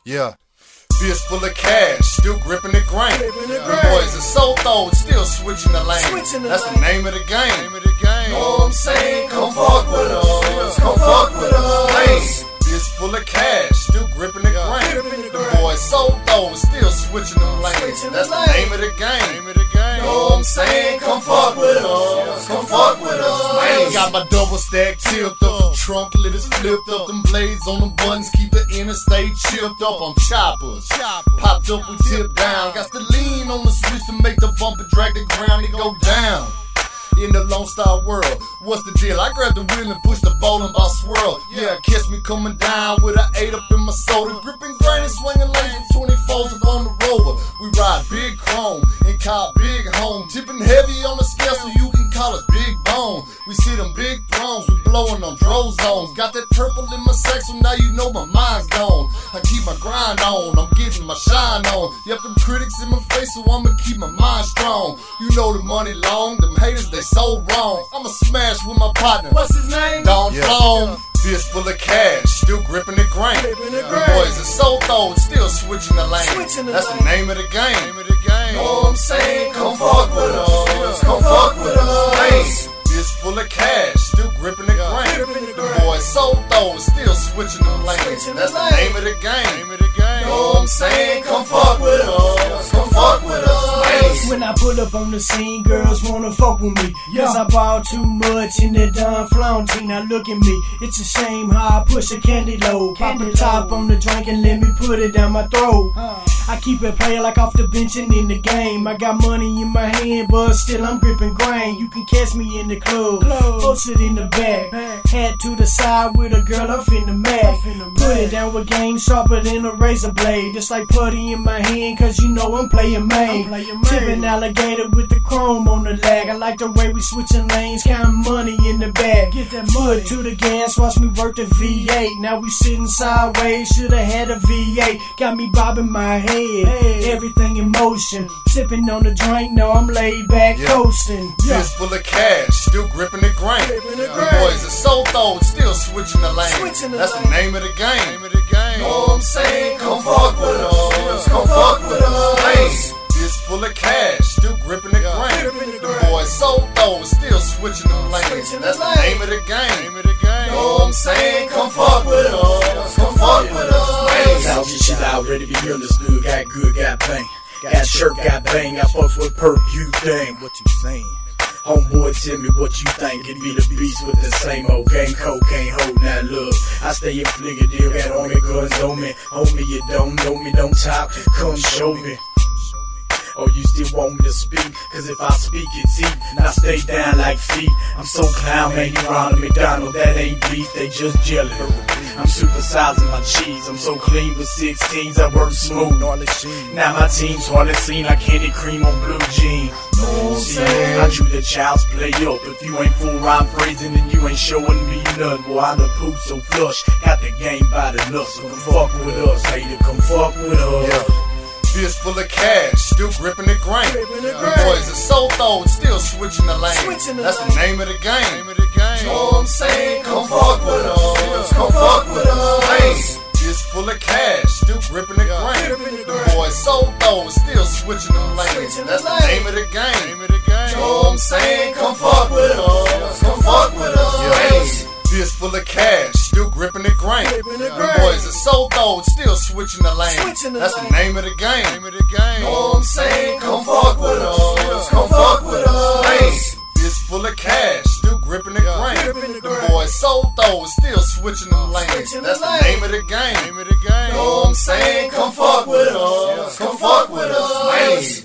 Yeah. Fist full of cash, still gripping the grain. The boys are so throwed, still switching the lane. That's the name of the game. Know what I'm saying? Come fuck with us. Come fuck with us. Fist full of cash, still gripping the grain. The boys so throwed, still switching the lanes. That's the name of the game. Know what I'm saying? Come fuck with us. Come fuck with us. Man, got my double stack tipped up, the trunk lid is flipped up, them blades on the buttons keep the interstate chipped up on choppers. Popped up, we tip down. Got the lean on the switch to make the bumper drag the ground and go down. In the Lone Star world, what's the deal? I grab the wheel and push the bowling ball swirl. Yeah, catch me coming down with an 8 up in my soda, gripping grain and swinging lanes with 24s up on the rover. We ride big chrome and call big home, tipping heavy on the scale so you can call us big bone. We see them big thrones, we blowing on dro zones. Got that purple in my sack, so now you know my mind's gone. I keep my grind on, I'm getting my shine on. Yep, them critics in my face, so I'ma keep my mind strong. You know the money long, them haters they so wrong. I'ma smash with my partner. What's his name? Don Flom. Fist full of cash, still gripping the grain. The boys are so throwed, still switching the lane. That's the name of the game. Know what I'm saying? Come fuck with us. Come fuck with us. Fist full of cash, still gripping the grain. The boys so throwed, still switching the lanes. That's the name of the game. Know what I'm saying? Come fuck with us. Come fuck with us. When I pull up on the scene, girls wanna fuck with me. Cause I ball too much in that Don Flom team. Now look at me, it's a shame how I push a candy load. Pop the top on the drink and let me put it down my throat. I keep it playing like off the bench and in the game. I got money in my hand, but still I'm gripping grain. You can catch me in the club, posted in the back, hat to the side with a girl up in the mat. Put it down with game sharper than a razor blade. Just like putty in my hand, cause you know I'm playing main. Tipping alligator with the chrome on the lag. I like the way we switching lanes, counting money in the bag. Get that mud to the gas, watch me work the V8. Now we sitting sideways, shoulda had a V8. Got me bobbing my head, everything in motion. Sipping on the drink, no I'm laid back coasting. Fist full of cash, still gripping the grain. The boys are so throwed, still switching the lane. That's the name of the game. Know what I'm saying? Come fuck with us. Come fuck with us. Fist full of cash, still gripping the grain. The boys so throwed, still switching the lanes. That's the name of the game. Know what I'm saying? Come fuck with us. Come fuck with us. I'll get shit out, ready to be understood. Got good, got pain. Got shirt, got bang. Got folks with perk, you dang. What you saying? Homeboy, tell me what you think. It be the beast with the same old gang, cocaine, holding that love. I stay in Fligadale, got army guns on me. Homie, you don't know me, don't talk, come show me. Or you still want me to speak? Cause if I speak, it's heat. Now stay down like feet. I'm so clown, man, you Ronald McDonald. That ain't beef, they just jelly. I'm supersizing my cheese. I'm so clean with 16s, I work smooth. Now my team's hardly seen like candy cream on blue jeans. I drew the child's play up. If you ain't full rhyme phrasing, then you ain't showing me nothing. Boy, I'm the poop so flush. Got the game by the nuts. So come fuck with us, hater, come fuck with us. Fist full of cash, still gripping the grain. The boys are so throwed, still switching the lane. That's the name of the game. Know what I'm saying? Come fuck with us. Come fuck with us. Fist full of cash, still gripping the grain. The boys so throwed, still switching the lanes. That's the name of the game. Know what I'm saying? Come fuck with us. Come fuck with us. Fist full of cash, still gripping the grain. The boys are so throwed, still switching the lane. That's the name of the game. Know what I'm saying? Come fuck with us. Come fuck with us. Fist full of cash, still gripping the grain. The boys so throwed, still switching the lanes. That's the name of the game. Know what I'm saying? Come fuck with us. Come fuck with us.